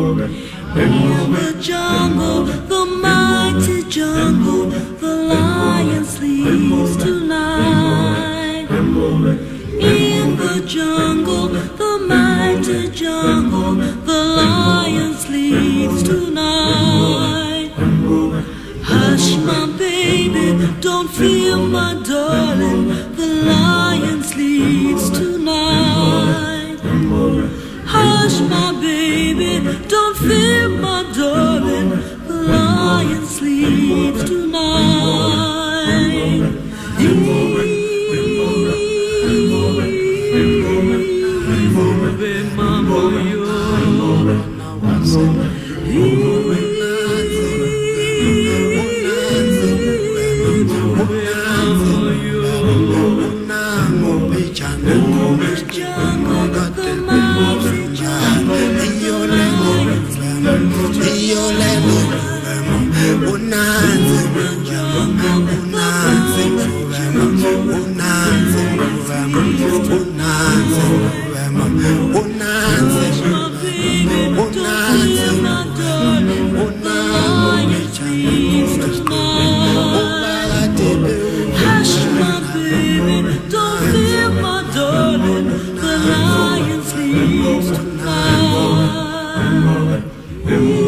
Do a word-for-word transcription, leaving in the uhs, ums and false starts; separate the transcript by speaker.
Speaker 1: In the jungle, the mighty jungle, the lion sleeps tonight. In the jungle, the mighty jungle, the lion sleeps tonight. Hush, my baby, don't fear, my darling, the lion sleeps tonight. Hush, my baby, don't fear, my darling, the lion sleeps tonight. Tonight.